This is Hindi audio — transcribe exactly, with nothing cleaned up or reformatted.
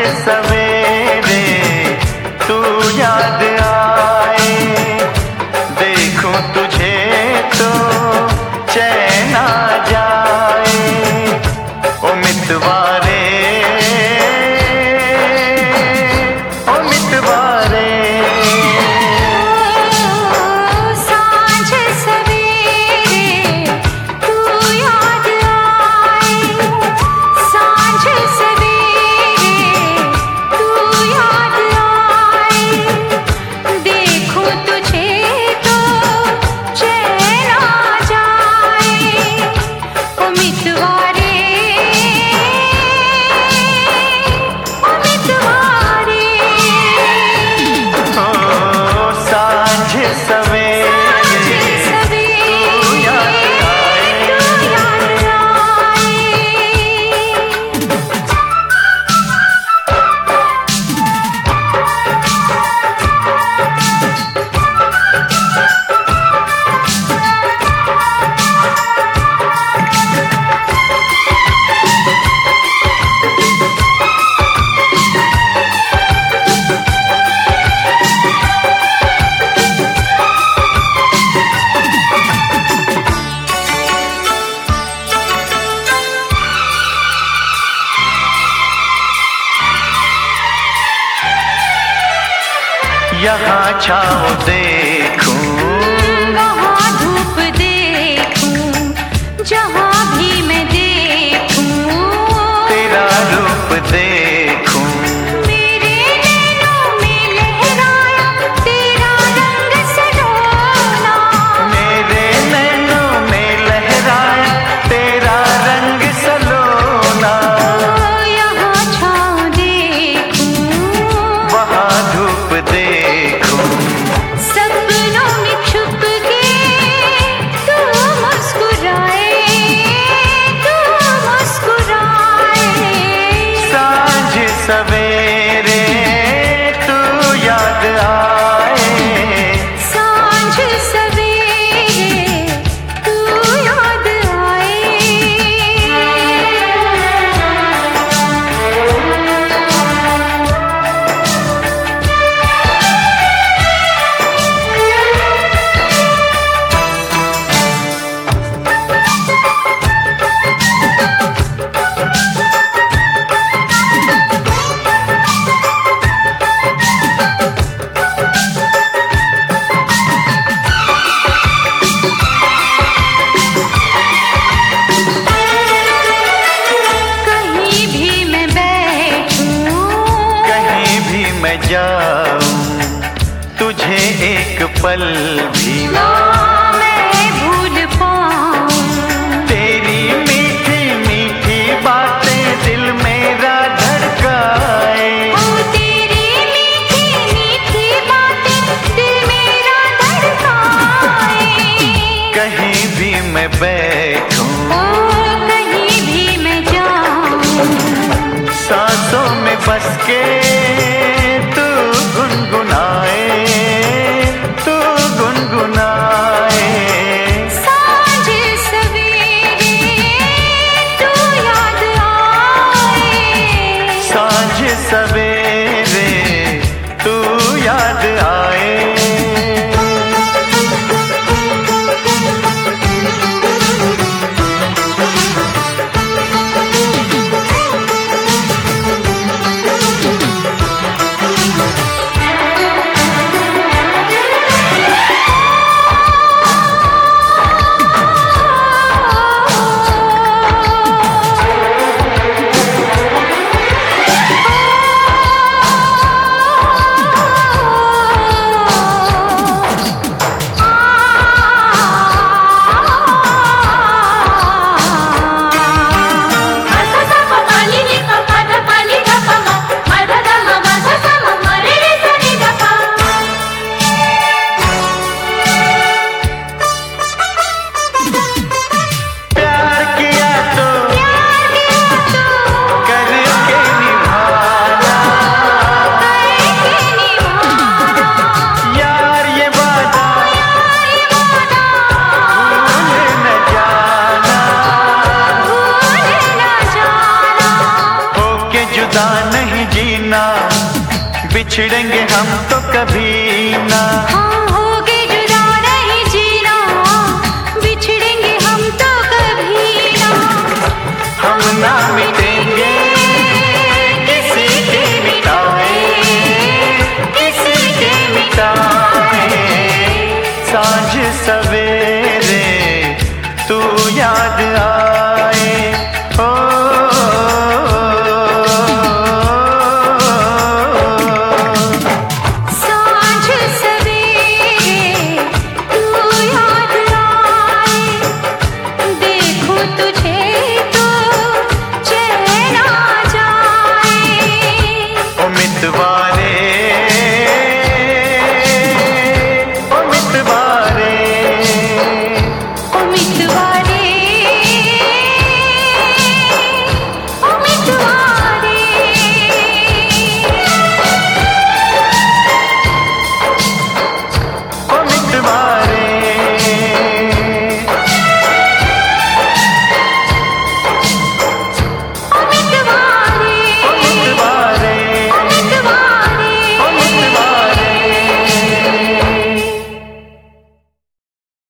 सवेरे तू याद आए, देखूं तुझे तो चैन आ जाए। ओ मितवारे, ओ मितवारे, सांझ सवेरे तू याद आए, सांझ सवेरे तू याद आए, देखूं तुझे तो चैन आ जाए। ओ मितवारे, ओ मितवारे, ओ सांझ सवेरे तू याद आए। यहाँ छाँव देखूं, वहाँ धूप देखूं, जहाँ भी मैं देखूं, तेरा रूप देखूं, मेरे नैनों में लहराया तेरा रंग सलोना। मेरे नैनों में लहराया तेरा रंग सलोना। यहाँ छाँव देखूं, वहाँ धूप देखूं, सपनों में छुप के तू मुस्कुराए, तू मुस्कुराए। सांझ सवेरे तू याद आए, सांझ सवेरे तू याद आए। कहीं भी मैं बैठूं, कहीं भी मैं जाऊं, तुझे एक पल भी ना मैं भूल पाऊं। तेरी मीठी मीठी बातें दिल मेरा धड़काए। ओ तेरी मीठी मीठी बातें दिल मेरा धड़काए। कहीं भी मैं बैठूं, ओ कहीं भी मैं जाऊं, सांसों में बस के तू गुनगुनाए, तू गुनगुनाए। सांझ सवेरे तू याद आए, सांझ सवेरे तू याद आए। ना, बिछड़ेंगे हम तो कभी ना। हाँ होगे जुदा नहीं जीना, बिछड़ेंगे हम तो कभी ना। हम ना मिटे